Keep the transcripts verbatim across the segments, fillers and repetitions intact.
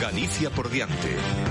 Galicia por diante.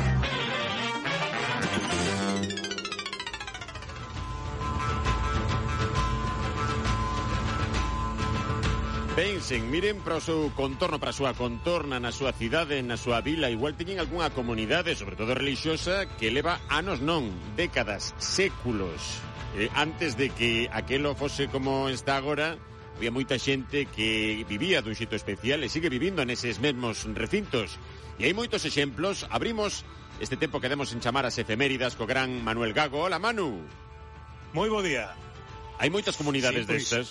Pensen, miren para o seu contorno, para a súa contorna, na súa cidade, na súa vila. Igual teñen algunha comunidade, sobre todo religiosa, que leva anos non, décadas, séculos. Eh, antes de que aquelo fose como está agora, había moita xente que vivía dun xeito especial e sigue vivindo neses mesmos recintos. E hai moitos exemplos. Abrimos este tempo que demos en chamar as efeméridas co gran Manuel Gago. Hola, Manu. Moi bo día. Hai moitas comunidades sí, pues... destas.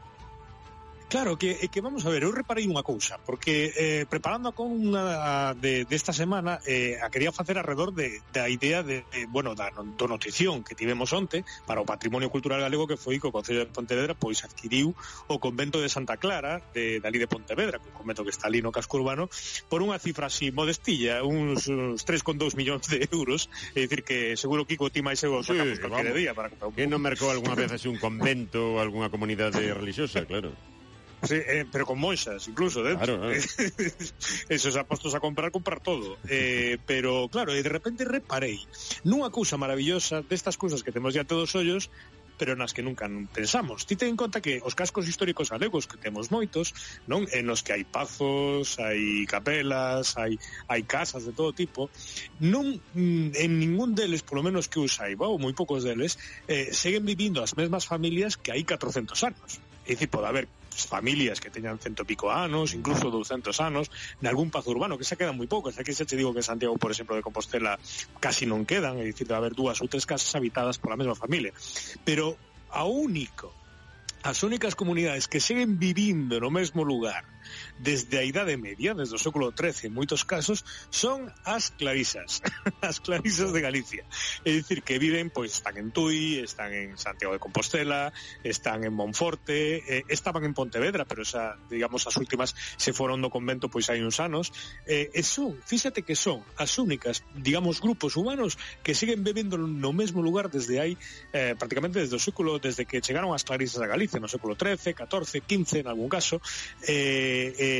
Claro, que, que vamos a ver, eu reparei unha cousa, porque eh, preparando a columna de, de esta semana, eh, a quería facer alrededor de, da idea de, de, bueno, da do notición que tivemos onte para o patrimonio cultural galego, que foi que o Concello de Pontevedra pois adquiriu o convento de Santa Clara, de, dali de Pontevedra, que o convento que está ali no casco urbano, por unha cifra así modestilla, uns, uns tres coma dous millóns de euros, é dicir que seguro Kiko ti máis eu o sacamos sí, calquera día para comprar un... Que non mercou algunha vez así un convento ou algunha comunidade religiosa, claro. Sí, eh, pero con monxas incluso dentro, claro, claro. Esos apostos a comprar, comprar todo, eh, pero claro, e de repente reparei nunha cousa maravillosa destas cousas que temos ya todos ollos, pero nas que nunca pensamos. Ti ten en conta que os cascos históricos galegos, que temos moitos, non, en los que hai pazos, hai capelas, hai hai casas de todo tipo, non en ningún deles, polo menos que os saiba, ou moi poucos deles, eh, seguen vivindo as mesmas familias que hai catrocentos anos. É dicir, pode haber familias que teñan cento pico anos, incluso douscentos anos, nalgún pazo urbano, que se quedan moi poucas. Aquí xa te digo que en Santiago, por exemplo, de Compostela casi non quedan, é dicir, debe haber dúas ou tres casas habitadas pola mesma familia. Pero a único, as únicas comunidades que seguen vivindo no mesmo lugar desde a Idade Media, desde o século trece en moitos casos, son as clarisas, as clarisas de Galicia. É dicir, que viven, pois, están en Tui, están en Santiago de Compostela, están en Monforte, eh, estaban en Pontevedra, pero esa, digamos, as últimas se foron do convento pois hai uns anos, eh, e son, fíxate que son as únicas, digamos, grupos humanos que siguen vivindo no mesmo lugar desde hai, eh, prácticamente desde o século, desde que chegaron as clarisas a Galicia, no século trece, catorce, quince, en algún caso, eh,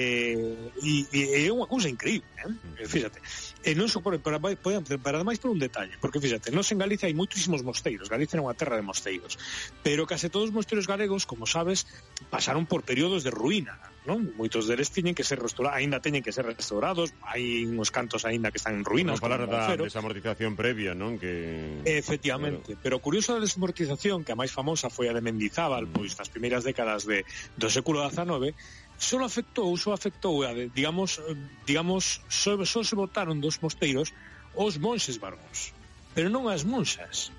eh, e, e é unha cousa increíble, eh? Fíxate, e non só por, para, para, para máis por un detalle, porque fíxate, nos en Galicia hai moitísimos mosteiros, Galicia é unha terra de mosteiros, pero case todos os mosteiros galegos, como sabes, pasaron por períodos de ruína, non? Moitos deles tiñen que ser restaurados, aínda teñen que ser restaurados, hai uns cantos aínda que están en ruínas. Vamos falar da desamortización previa, non? Que efectivamente, claro. Pero curioso da desamortización, que a máis famosa foi a de Mendizábal, mm. pois nas primeiras décadas de, do século dezanove, só afectou, só afectou a de, digamos, digamos, só, só se botaron dos mosteiros os monxes vargos, pero non as monxas.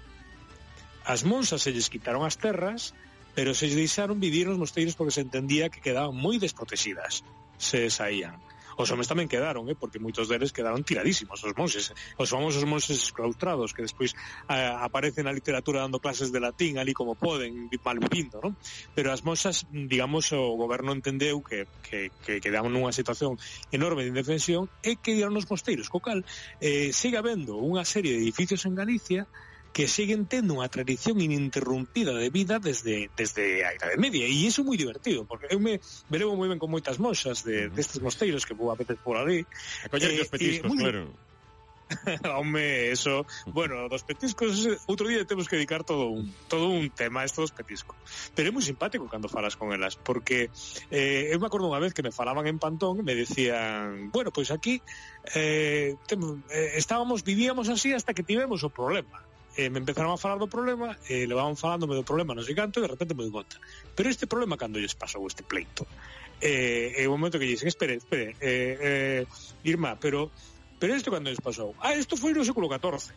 As monxas se lles quitaron as terras, pero se deixaron vivir nos mosteiros porque se entendía que quedaban moi desprotegidas se saían. Os homes tamén quedaron, eh, porque moitos deles quedaron tiradísimos, os monxes, os famosos monxes exclaustrados que despois eh, aparecen na literatura dando clases de latín ali como poden, mal vivindo, non? Pero as monxas, digamos, o goberno entendeu que, que, que quedaban nunha situación enorme de indefensión e que dieron os mosteiros, co cal eh, sigue habendo unha serie de edificios en Galicia que siguen tendo unha tradición ininterrumpida de vida desde desde a Idade Media, e iso é moi divertido, porque eu me, me levo moi ben con moitas monxas de, destes mosteiros que vou a veces por ali. A coller eh, os petiscos, eh, claro. Home, eso, bueno, dos petiscos outro día temos que dedicar todo un todo un tema a estos petiscos, pero é moi simpático cando falas con elas, porque eh, eu me acordo unha vez que me falaban en Pantón, me decían, bueno, pois pues aquí eh, tem, eh, estábamos, vivíamos así hasta que tivemos o problema. Eh, me empezaron a falar do problema, eh, levaban falándome do problema, non sei canto, e de repente me doy conta. Pero este problema, cando lles pasou este pleito, eh, é o momento que dicen, espere, espere, eh, eh, Irma, pero pero isto cando lles pasou? Ah, isto foi no século catorce.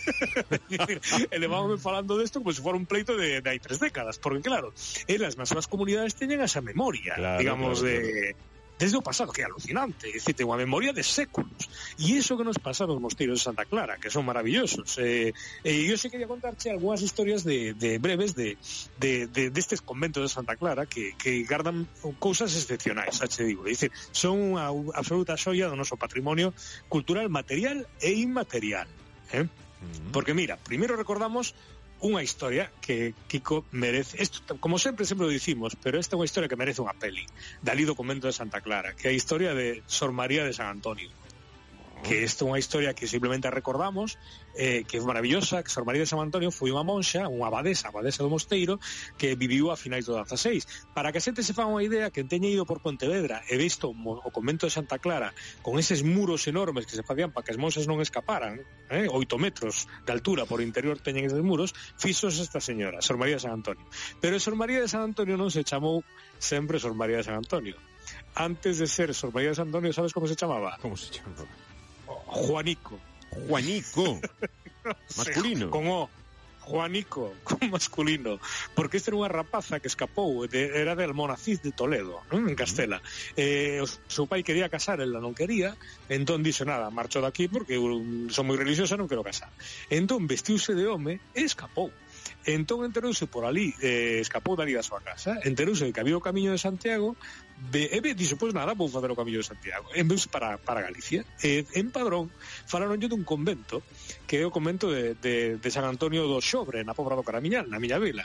E levábame falando desto como se fora un pleito de, de hai tres décadas, porque claro, elas nas súas comunidades teñen esa memoria, claro, digamos, claro, de... Claro. Desde o pasado, que é alucinante, é dicir, ten unha memoria de séculos, e iso que nos pasa nos mosteiros de Santa Clara, que son maravillosos, e eh, eu sei que quería contarche algunhas historias de, de breves de, de, de destes conventos de Santa Clara que, que gardan cousas excepcionais, xa te digo, é dicir, son unha absoluta xoia do noso patrimonio cultural material e inmaterial, eh? Mm-hmm. Porque mira, primeiro recordamos unha historia que Kiko merece, esto, como sempre sempre lo dicimos, pero esta é unha historia que merece unha peli, dali do convento de Santa Clara, que é a historia de Sor María de San Antonio. que isto é unha historia que simplemente recordamos, eh, que é maravillosa, que Sor María de San Antonio foi unha monxa, unha abadesa, abadesa do mosteiro, que viviu a finais do dezaseis. Para que a xente se fa unha idea, que teña ido por Pontevedra e visto o convento de Santa Clara con eses muros enormes que se facían para que as monxas non escaparan, eh, oito metros de altura por interior teñen eses muros, fixos esta señora, Sor María de San Antonio. Pero Sor María de San Antonio non se chamou sempre Sor María de San Antonio. Antes de ser Sor María de San Antonio, sabes como se chamaba? Como se chamaba? Juanico. Juanico. No masculino. Sé, con O. Juanico, con masculino. Porque esta era unha rapaza que escapou, de, era de Almonacid de Toledo, ¿no? En Castela. Uh-huh. Eh, o seu pai quería casar, ela non quería, entón dixo, nada, marcho daqui porque um, son moi religiosa, non quero casar. Entón vestiuse de home e escapou. Entón enterouse por ali, eh, escapou dali da súa casa, enterouse que había o Camiño de Santiago, e eh, dixo, pois nada, vou facer o Camiño de Santiago, en vez para, para Galicia. Eh, en Padrón falaronlle dun convento, que é o convento de, de, de San Antonio do Xobre, na Pobra do Caramiñal, na miña vila.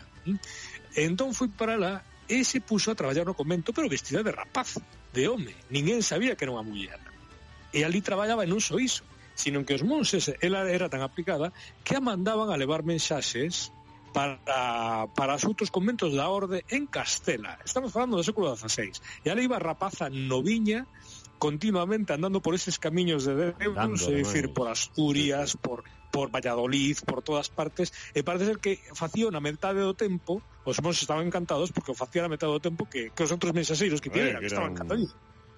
Entón fui para lá e se puso a traballar no convento, pero vestida de rapaz, de home. Ninguén sabía que era unha muller. E ali traballaba non só iso, sino que os monses, ela era tan aplicada que a mandaban a levar mensaxes para, para os outros conventos da orde en Castela. Estamos falando do século dezaseis. E ali iba rapaza noviña continuamente andando por eses camiños de Deus, é dicir, por Asturias, por, por Valladolid, por todas partes, e parece ser que facía na metade do tempo, os monses estaban encantados porque o facía na metade do tempo que, que os outros mensaseiros que tiveran, que estaban encantados.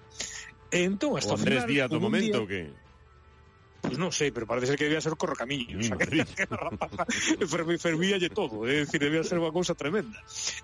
E entón, hasta o Andrés final, Díaz do momento, o que... Pois non sei, pero parece ser que debía ser o Correcamiño, o sea, que, que a rapaza fervíalle todo, é dicir, debía ser unha cousa tremenda.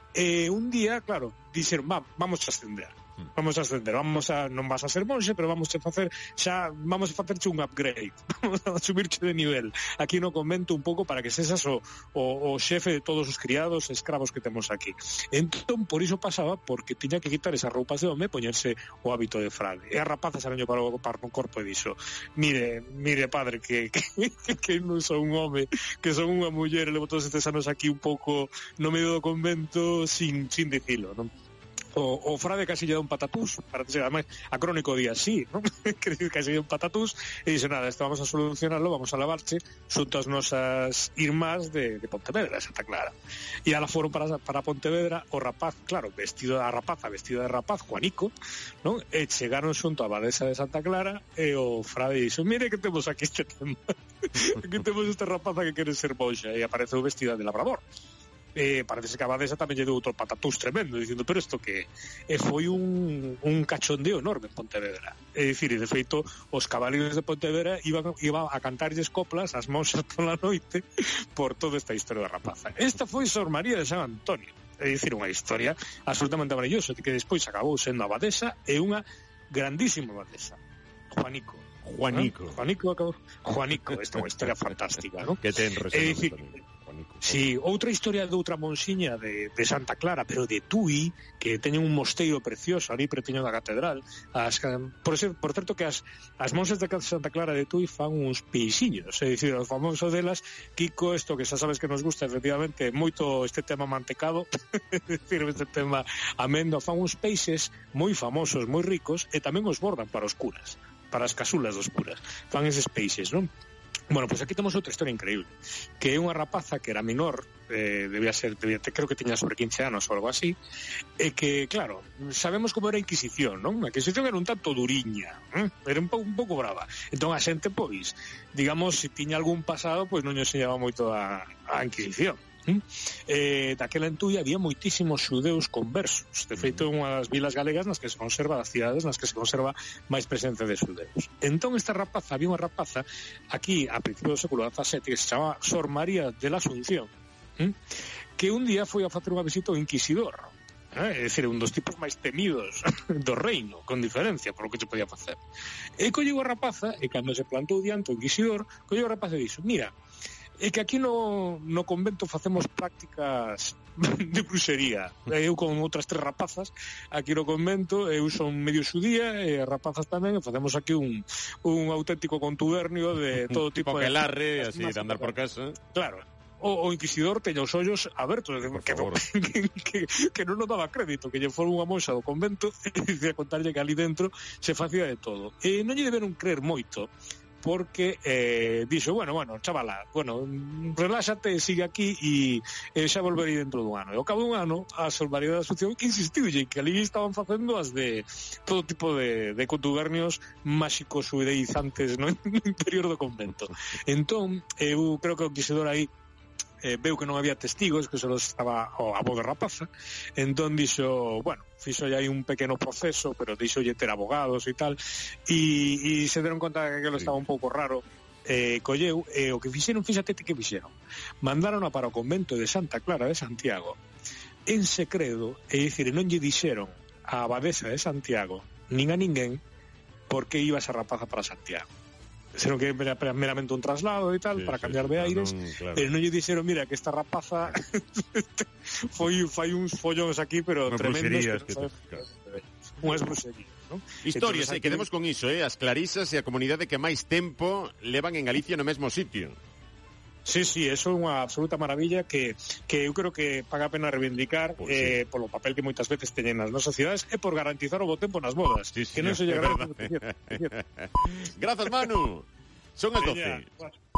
E un día, claro, dixeron, va, vamos a ascender, vamos a ascender, vamos a, non vas a ser monxe, pero vamos a facer, xa, vamos a facerche un upgrade, vamos a subirche de nivel aquí no convento un pouco para que sesas o, o, o xefe de todos os criados e escravos que temos aquí. Entón, por iso pasaba, porque tiña que quitar esas roupas de home e poñerse o hábito de frade. E a rapaza saleño para o, para o corpo e dixo, mire, mire padre, que, que, que non son un home, que son unha muller, e levo todos estes anos aquí un pouco no medio do convento sin, sin dicilo, non? O, o frade casi lle dá un patatús, para que además a crónico día así, ¿no? Que casi lle dá un patatús e dice, nada, esto vamos a solucionarlo, vamos a lavarche xunto as nosas irmás de, de Pontevedra, Santa Clara. E ala foron para, para Pontevedra, o rapaz, claro, vestido da rapaza, vestido de rapaz, Juanico, ¿no? E chegaron xunto a abadesa de Santa Clara e o frade dixo, mire que temos aquí este tema, que temos esta rapaza que quere ser monxa, e apareceu vestida de labrador. Eh, parece que a abadesa tamén lle deu outro patatús tremendo dicindo, pero isto que e foi un, un cachondeo enorme en Pontevedra, é dicir, e de feito os caballeiros de Pontevedra iban, iban a cantarlles coplas as monxas pola noite por toda esta historia da rapaza. Esta foi Sor María de San Antonio, é dicir, unha historia absolutamente maravillosa que despois acabou sendo abadesa e unha grandísima abadesa. Juanico Juanico. ¿no? Juanico acabou. Juanico, esta é unha historia fantástica, ¿no? Que ten reserva tamén. Sí, outra historia de outra monxiña de, de Santa Clara, pero de Tui, que teñen un mosteiro precioso ali pretiño da catedral. As, por, ser, por certo que as, as monxas de Santa Clara de Tui fan uns peixiños, é dicir, o famoso delas, Kiko, isto que xa sabes que nos gusta efectivamente moito este tema mantecado, é dicir, este tema amendo, fan uns peixes moi famosos, moi ricos, e tamén os bordan para os curas, para as casulas dos curas, fan eses peixes, non? Bueno, pois pues aquí temos outra historia increíble, que é unha rapaza que era menor, eh, debía ser, debía, creo que tiña sobre quince anos ou algo así, e que, claro, sabemos como era a Inquisición, non? A Inquisición era un tanto duriña, eh? Era un pouco, un pouco brava. Entón a xente, pois, digamos, se tiña algún pasado, pois non lle enseñaba moito a, a Inquisición. ¿Mm? Eh, daquela en Tui había moitísimos xudeus conversos, de feito unha das vilas galegas nas que se conserva, das cidades nas que se conserva máis presencia de xudeus. Entón esta rapaza, había unha rapaza aquí a principios do século dezasete que se chamaba Sor María de la Asunción, ¿Mm? que un día foi a facer unha visita ao Inquisidor, eh? É dicir, un dos tipos máis temidos do reino, con diferencia por o que se podía facer, e colleu a rapaza, e cando se plantou diante o Inquisidor, colleu a rapaza e dixo, mira, é que aquí no, no convento facemos prácticas de bruxería. Eu con outras tres rapazas aquí no convento, eu son medio xudía e as rapazas tamén, e facemos aquí un, un auténtico contubernio de todo tipo, tipo de... que larre, así, de andar por casa. Claro. O, o inquisidor teña os ollos abertos, que, no, que, que, que non nos daba crédito, que lle fora unha monxa do convento e dicía contarlle que ali dentro se facía de todo. E non lle deberon creer moito, porque eh, dixo, bueno, bueno, chavala, bueno, reláxate, sigue aquí e eh, xa volverei dentro dun ano. E ao cabo dun ano, a Solidariedade da Asunción insistiulle que ali estaban facendo as de todo tipo de, de contubernios máxicos suideizantes no, no interior do convento. Entón, eu creo que o Inquisidor aí eh, veu que non había testigos, que só estaba o abo de rapaza, entón dixo, bueno, fixo aí un pequeno proceso, pero dixolle ter abogados e tal, e, e se deron conta que aquilo estaba un pouco raro, eh, colleu, e o que fixeron, fíxate que fixeron, mandaron para o convento de Santa Clara de Santiago, en secreto, e dicir, non lle dixeron a abadesa de Santiago, nin a ninguén, por que iba esa rapaza para Santiago. Senón que era meramente un traslado e tal, sí, para cambiar sí, de aires, non, claro. Pero non lle dixeron, mira, que esta rapaza foi fai uns follóns aquí, pero no tremendos, que, que sabes, claro. Unhas bruxerías, ¿no? Historias, entonces, eh, quedemos con iso, eh, as clarisas e a comunidade que máis tempo levan en Galicia no mesmo sitio. Sí, sí, eso é unha absoluta maravilla que, que eu creo que paga a pena reivindicar pues eh, sí. Polo papel que moitas veces teñen nas nosas cidades e por garantizar o bo tempo nas bodas, sí, que non se llegará a... Grazas, Manu. Son as doce.